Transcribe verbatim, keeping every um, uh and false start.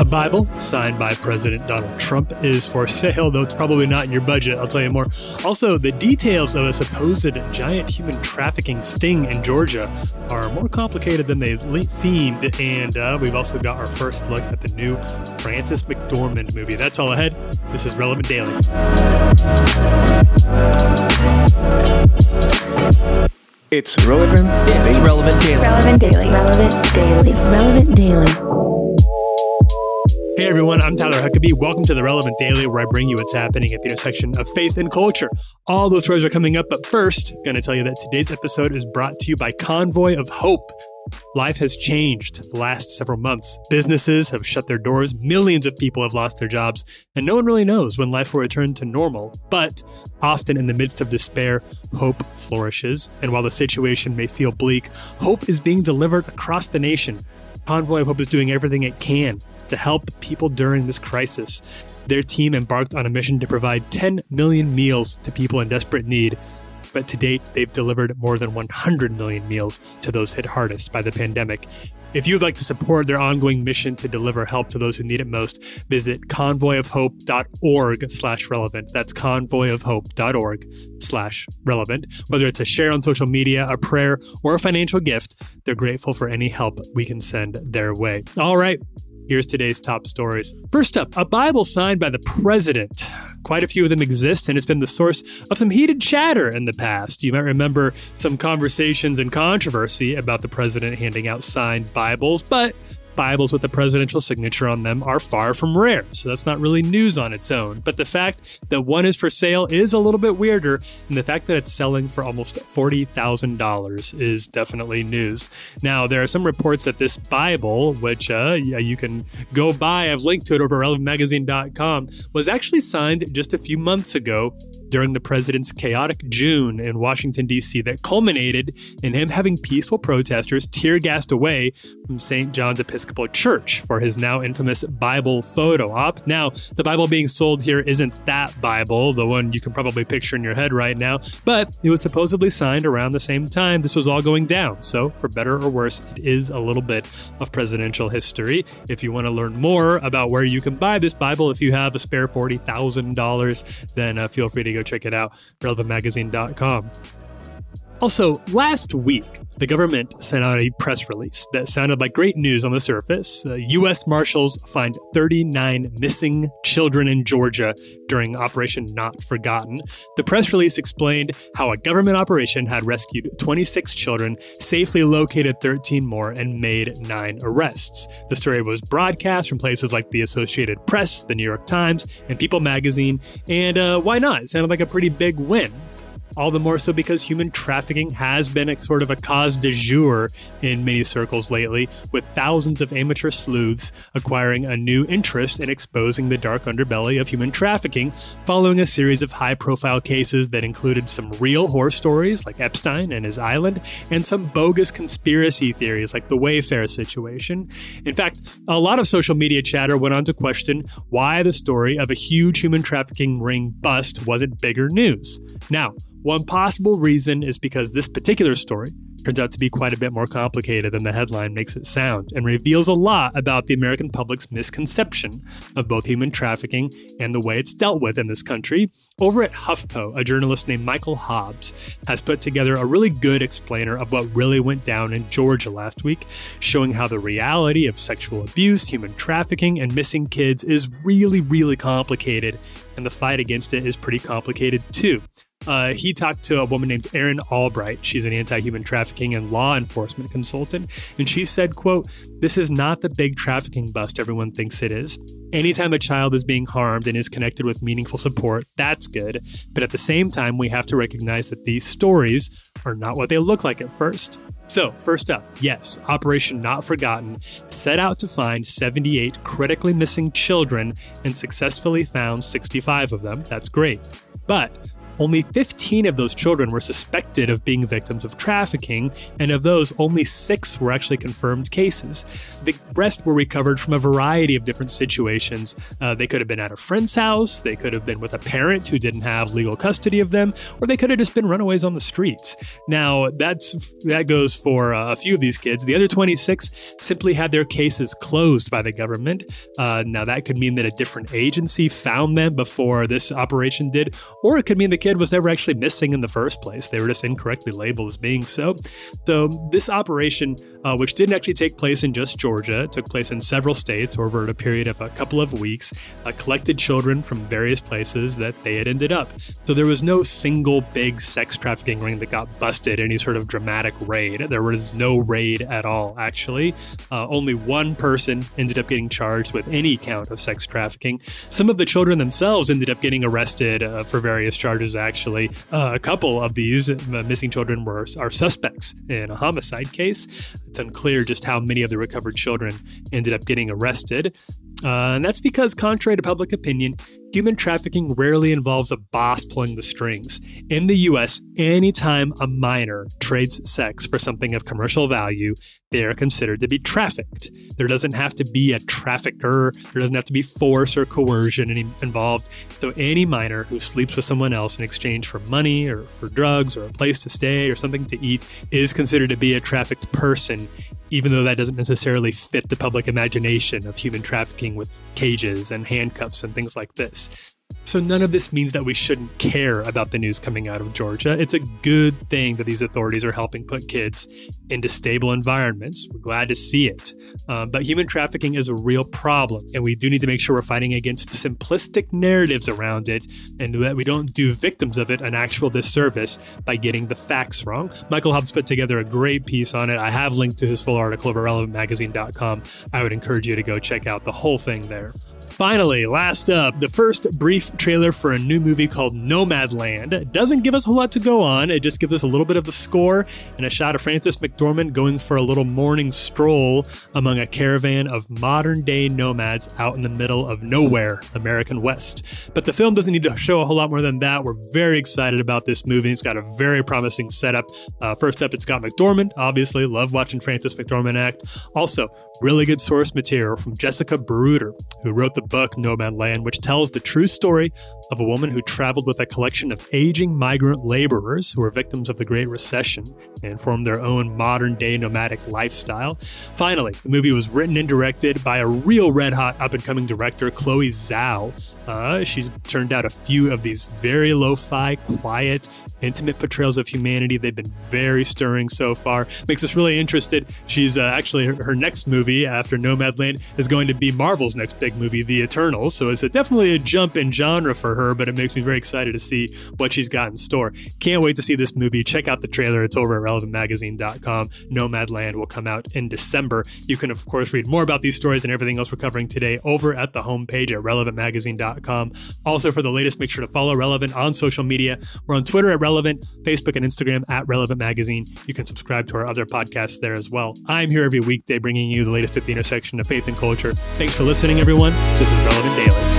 Bible signed by President Donald Trump is for sale, though it's probably not in your budget. I'll tell you more. Also, the details of a supposed giant human trafficking sting in Georgia are more complicated than they seemed. And uh, we've also got our first look at the new Frances McDormand movie. That's all ahead. This is Relevant Daily. It's Relevant It's Daily. Relevant Daily. Relevant Daily. Relevant Daily. It's Relevant Daily. Hey everyone, I'm Tyler Huckabee. Welcome to the Relevant Daily, where I bring you what's happening at the intersection of faith and culture. All those stories are coming up, but first, I'm going to tell you that today's episode is brought to you by Convoy of Hope. Life has changed the last several months. Businesses have shut their doors, millions of people have lost their jobs, and no one really knows when life will return to normal. But often in the midst of despair, hope flourishes. And while the situation may feel bleak, hope is being delivered across the nation. Convoy of Hope is doing everything it can to help people during this crisis. Their team embarked on a mission to provide ten million meals to people in desperate need. But to date, they've delivered more than one hundred million meals to those hit hardest by the pandemic. If you'd like to support their ongoing mission to deliver help to those who need it most, visit convoyofhope.org slash relevant. That's convoyofhope.org slash relevant. Whether it's a share on social media, a prayer, or a financial gift, they're grateful for any help we can send their way. All right. Here's today's top stories. First up, a Bible signed by the president. Quite a few of them exist, and it's been the source of some heated chatter in the past. You might remember some conversations and controversy about the president handing out signed Bibles, but Bibles with a presidential signature on them are far from rare, so that's not really news on its own. But the fact that one is for sale is a little bit weirder, and the fact that it's selling for almost forty thousand dollars is definitely news. Now, there are some reports that this Bible, which uh, you can go buy, I've linked to it over relevant magazine dot com, was actually signed just a few months ago during the president's chaotic June in Washington, D C that culminated in him having peaceful protesters tear-gassed away from Saint John's Episcopal Church for his now infamous Bible photo op. Now, the Bible being sold here isn't that Bible, the one you can probably picture in your head right now, but it was supposedly signed around the same time this was all going down. So, for better or worse, it is a little bit of presidential history. If you want to learn more about where you can buy this Bible, if you have a spare forty thousand dollars, then uh, feel free to go check it out, relevant magazine dot com. Also, last week, the government sent out a press release that sounded like great news on the surface. Uh, U S Marshals find thirty-nine missing children in Georgia during Operation Not Forgotten. The press release explained how a government operation had rescued twenty-six children, safely located thirteen more, and made nine arrests. The story was broadcast from places like the Associated Press, the New York Times, and People magazine, and uh, why not? It sounded like a pretty big win. All the more so because human trafficking has been a sort of a cause du jour in many circles lately, with thousands of amateur sleuths acquiring a new interest in exposing the dark underbelly of human trafficking, following a series of high-profile cases that included some real horror stories like Epstein and his island, and some bogus conspiracy theories like the Wayfair situation. In fact, a lot of social media chatter went on to question why the story of a huge human trafficking ring bust wasn't bigger news. Now, one possible reason is because this particular story turns out to be quite a bit more complicated than the headline makes it sound, and reveals a lot about the American public's misconception of both human trafficking and the way it's dealt with in this country. Over at HuffPo, a journalist named Michael Hobbs has put together a really good explainer of what really went down in Georgia last week, showing how the reality of sexual abuse, human trafficking, and missing kids is really, really complicated, and the fight against it is pretty complicated too. Uh, he talked to a woman named Erin Albright. She's an anti-human trafficking and law enforcement consultant. And she said, quote, "This is not the big trafficking bust everyone thinks it is. Anytime a child is being harmed and is connected with meaningful support, that's good. But at the same time, we have to recognize that these stories are not what they look like at first." So, first up, yes, Operation Not Forgotten set out to find seventy-eight critically missing children and successfully found sixty-five of them. That's great. But only fifteen of those children were suspected of being victims of trafficking, and of those, only six were actually confirmed cases. The rest were recovered from a variety of different situations. Uh, they could have been at a friend's house, they could have been with a parent who didn't have legal custody of them, or they could have just been runaways on the streets. Now, that's that goes for uh, a few of these kids. The other twenty-six simply had their cases closed by the government. Uh, now, that could mean that a different agency found them before this operation did, or it could mean the kid was never actually missing in the first place. They were just incorrectly labeled as being so. So this operation, uh, which didn't actually take place in just Georgia, it took place in several states over a period of a couple of weeks, uh, collected children from various places that they had ended up. So there was no single big sex trafficking ring that got busted, any sort of dramatic raid. There was no raid at all, actually. Uh, only one person ended up getting charged with any count of sex trafficking. Some of the children themselves ended up getting arrested uh, for various charges, actually. Uh, a couple of these uh, missing children were are suspects in a homicide case. It's unclear just how many of the recovered children ended up getting arrested. Uh, and that's because, contrary to public opinion, human trafficking rarely involves a boss pulling the strings. In the U S, anytime a minor trades sex for something of commercial value, they are considered to be trafficked. There doesn't have to be a trafficker. There doesn't have to be force or coercion any, involved. So any minor who sleeps with someone else in exchange for money or for drugs or a place to stay or something to eat is considered to be a trafficked person, even though that doesn't necessarily fit the public imagination of human trafficking with cages and handcuffs and things like this. So none of this means that we shouldn't care about the news coming out of Georgia. It's a good thing that these authorities are helping put kids into stable environments. We're glad to see it. Um, but human trafficking is a real problem, and we do need to make sure we're fighting against simplistic narratives around it, and that we don't do victims of it an actual disservice by getting the facts wrong. Michael Hobbs put together a great piece on it. I have linked to his full article over relevant magazine dot com. I would encourage you to go check out the whole thing there. Finally, last up, the first brief trailer for a new movie called Nomadland. It doesn't give us a whole lot to go on. It just gives us a little bit of the score and a shot of Frances McDormand going for a little morning stroll among a caravan of modern-day nomads out in the middle of nowhere, American West. But the film doesn't need to show a whole lot more than that. We're very excited about this movie. It's got a very promising setup. Uh, first up, it's got McDormand. Obviously, love watching Frances McDormand act. Also, really good source material from Jessica Bruder, who wrote the book Nomadland, which tells the true story of a woman who traveled with a collection of aging migrant laborers who were victims of the Great Recession and formed their own modern-day nomadic lifestyle. Finally, the movie was written and directed by a real red-hot up-and-coming director, Chloe Zhao. Uh, she's turned out a few of these very lo-fi, quiet, intimate portrayals of humanity. They've been very stirring so far. Makes us really interested. She's uh, actually, her, her next movie after Nomadland is going to be Marvel's next big movie, The Eternals. So it's a, definitely a jump in genre for her, but it makes me very excited to see what she's got in store. Can't wait to see this movie. Check out the trailer. It's over at relevant magazine dot com. Nomadland will come out in December. You can, of course, read more about these stories and everything else we're covering today over at the homepage at relevant magazine dot com. Also, for the latest, make sure to follow Relevant on social media. We're on Twitter at Relevant, Facebook and Instagram at Relevant Magazine. You can subscribe to our other podcasts there as well. I'm here every weekday bringing you the latest at the intersection of faith and culture. Thanks for listening, everyone. This is Relevant Daily.